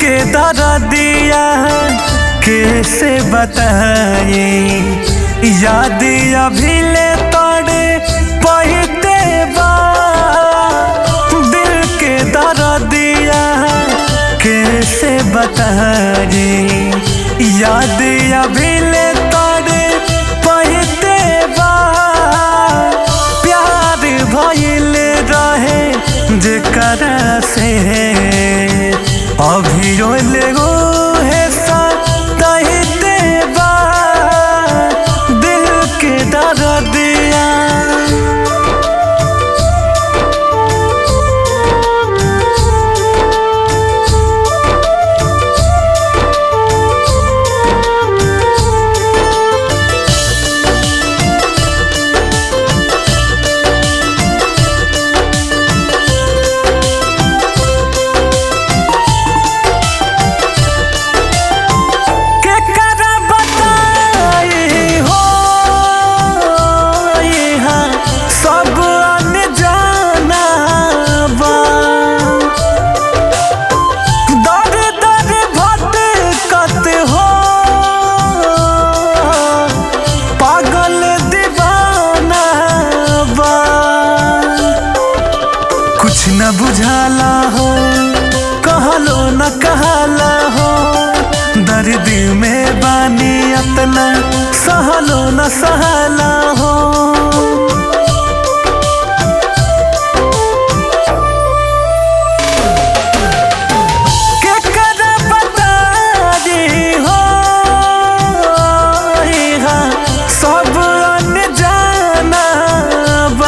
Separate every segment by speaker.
Speaker 1: के दर्दिया कैसे बताए, याद अभी ले तोड़े पहते बा। दिल के दर्दिया कैसे बताए, याद अभी ले तोड़े पहते बा। प्यार भइल रहे जेकरा से अभी रोले गो है सतहते बा। दिल के दर्दिया कुछ न बुझाला हो, कहलो न कहला हो। दर्द में बानी अतना सहलो न सहला हो। केकरा बता दी हो, सब अनजाना बा।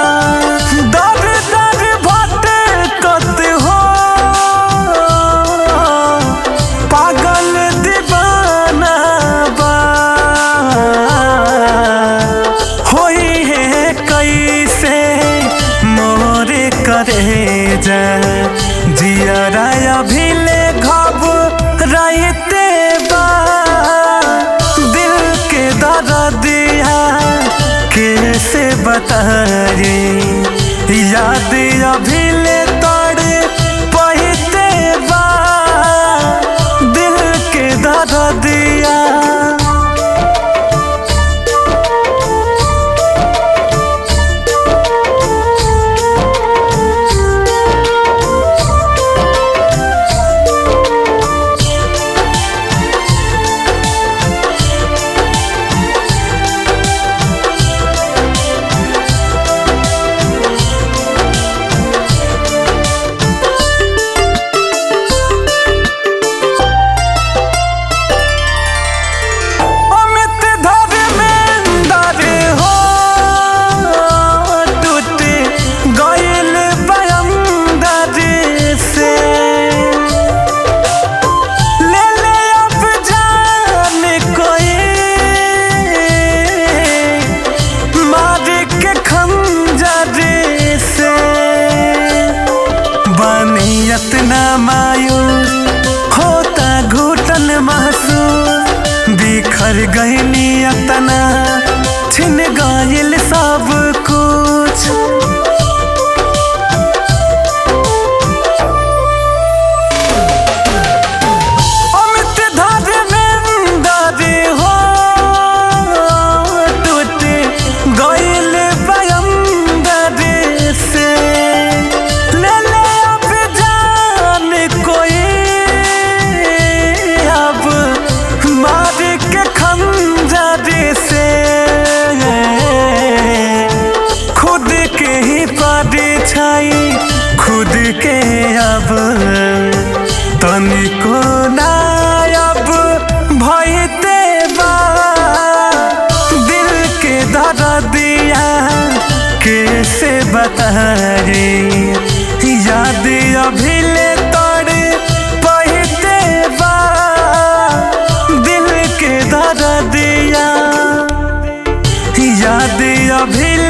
Speaker 1: करे जा जियरा अभी ले घबराते बा। दिल के दर्दिया कैसे बताए, याद अभी ले तोड़े पहते बा। दिल के दर्दिया इतना मायूस होता घुटन महसूस। बिखर गईनी इतना छिन गइल सब कुछ। अमित धर में दर्द हो, टूट गइल बयम दर्द से। खुद के अब तनिको नायब भइते बा। दिल के दर्दिया कैसे बताए, याद अभी ले तोड़े पहते बा। दिल के दर्दिया याद अभी